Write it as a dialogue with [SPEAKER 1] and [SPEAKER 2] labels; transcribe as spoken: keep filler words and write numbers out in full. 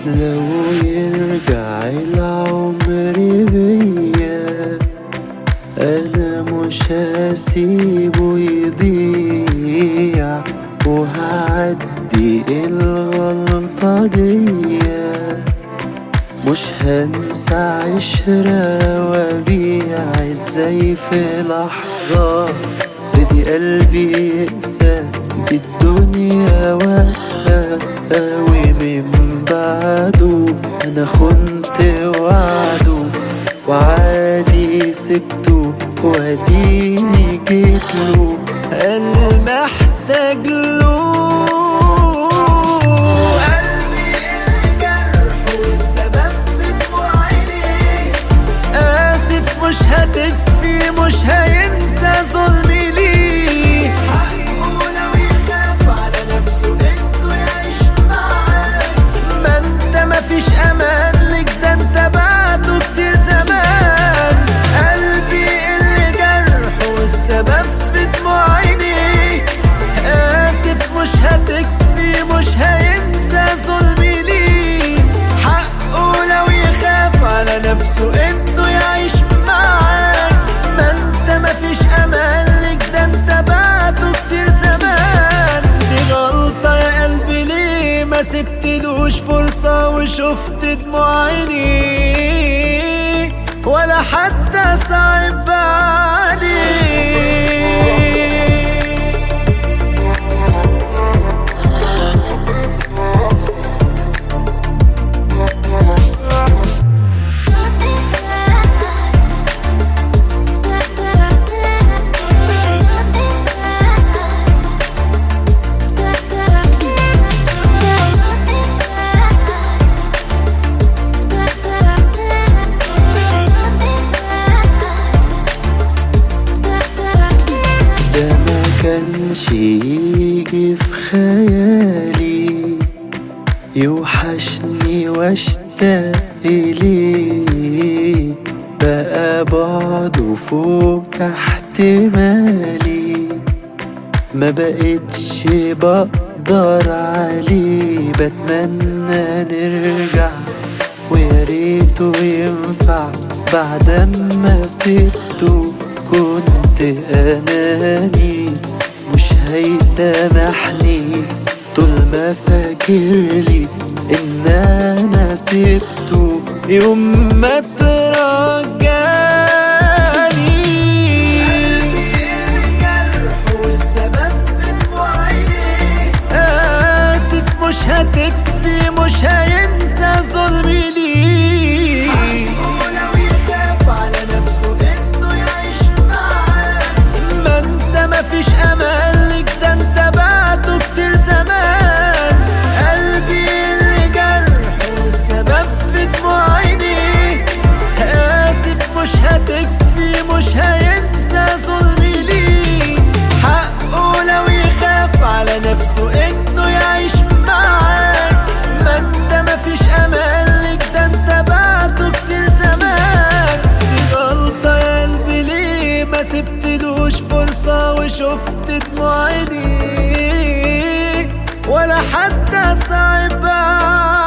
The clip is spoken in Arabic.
[SPEAKER 1] لو يرجع العمر بيا انا مش هسيبه يضيع، وهعدي الغلطة ديا. مش هنسى عشرة وابيع ازاي في لحظة بدي قلبي يقسى، دي الدنيا واقفة قوي من بعده. انا خنت وعده وعادي سبته واديني جيتله، قال محتاج له. قلبي اللي جرحه السبب في دموع عينيه، آسف مش هتكفي مش هينسى ظلمي ليه. حقه لو يخاف على نفسه انه يعيش معاه، ما انت مفيش امان لك ده انت بعده كتير زمان. قلبي اللي جرحه السبب في دموع عينيه، آسف مش هتكفي مش هينسى ظلمي ليه. حقه لو يخاف على نفسه انه يعيش معاك، ما انت مفيش امان لك ده انت بعده كتير زمان. دي غلطة يا قلبي ليه ما سبتلوش فرصة وشفت دموع عينيه، ولا حتى صعب عليه. كانش يجي في خيالي يوحشني واشتاق إليه، بقى بعده فوق احتمالي، ما بقتش بقدر عليه. بتمنى نرجع ويا ريته ينفع، بعد ما سبته كنت أناني. مش هيسامحني طول ما فاكرلي إن أنا سبته يوم ما ترجاني. قلبي اللي جرحه السبب في دموع عينيه، آسف مش هتكفي مش هينسى ظلمي ليه. حقه لو يخاف على نفسه انه يعيش معاك، ما انت مفيش امان لك ده انت بعده كتير زمان. قلبي اللي جرحه السبب في دموع عينيه، آسف مش هتكفي مش هينسى ظلمي ليه. حقه لو يخاف على نفسه انه يعيش معاك، ما انت مفيش امان لك ده انت بعده كتير زمان. دي غلطة يا قلبي ليه ما سبتلوش فرصة وشفت دموع عينيه، ولا حتى صعب